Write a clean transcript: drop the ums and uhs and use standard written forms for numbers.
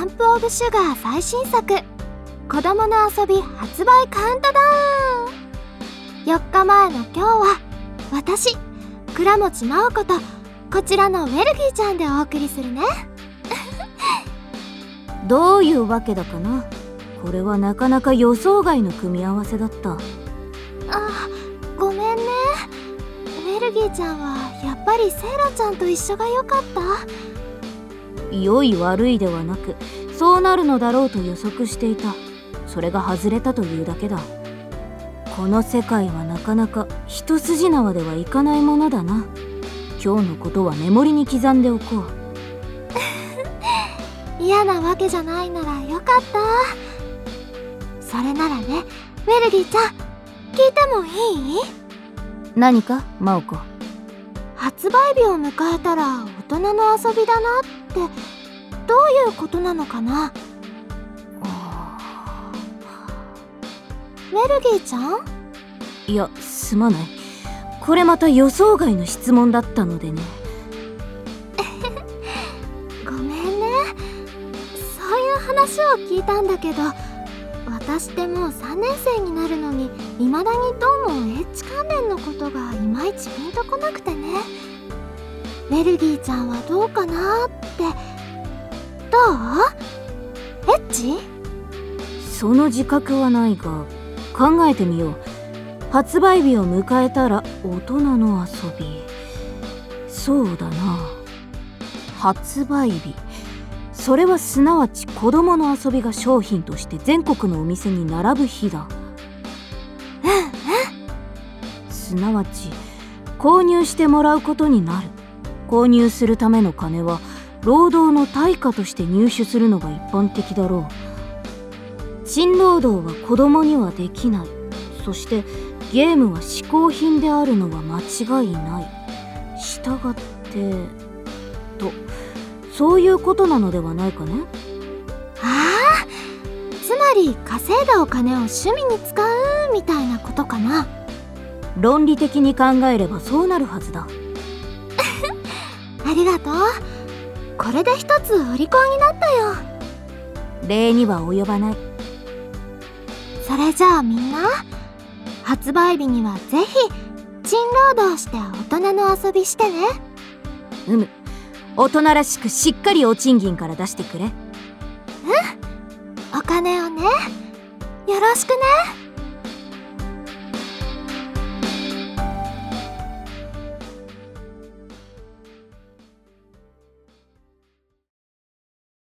ランプオブシュガー最新作子供の遊び発売カウントダウン。4日前の今日は私倉持真央子とこちらのウェルギーちゃんでお送りするね。 どういうわけだかな。これはなかなか予想外の組み合わせだった。 ごめんね。ウェルギーちゃんはやっぱりセイラちゃんと一緒が良かった？ 良い悪いではなく、そうなるのだろうと予測していた。それが外れたというだけだ。この世界はなかなか一筋縄ではいかないものだな。今日のことはメモリに刻んでおこう。 嫌なわけじゃないならよかった。それならね、ウェルギーちゃん、聞いてもいい？ 何か、真央子。 発売日を迎えたら大人の遊びだなってどういうことなのかな？ウェルギーちゃん？ いや、すまない。これまた予想外の質問だったのでね。 ごめんね。そういう話を聞いたんだけど、私ってもう3年生になるのに未だにどうもエッチ関連のことがいまいちピンとこなくてね。ウェルギーちゃんはどうかなって。どう？エッチ？ その自覚はないが、考えてみよう。発売日を迎えたら大人の遊び。そうだな。発売日。それはすなわち子供の遊びが商品として全国のお店に並ぶ日だ。すなわち購入してもらうことになる。購入するための金は労働の対価として入手するのが一般的だろう。賃労働は子供にはできない。そしてゲームは嗜好品であるのは間違いない。したがってと、そういうことなのではないかね。 つまり稼いだお金を趣味に使うみたいなことかな。 論理的に考えればそうなるはずだ。 ありがとう。これで一つお利口になったよ。 礼には及ばない。 それじゃあみんな、発売日にはぜひ賃労働して大人の遊びしてね。 大人らしくしっかりお賃金から出してくれ。 お金をね。よろしくね。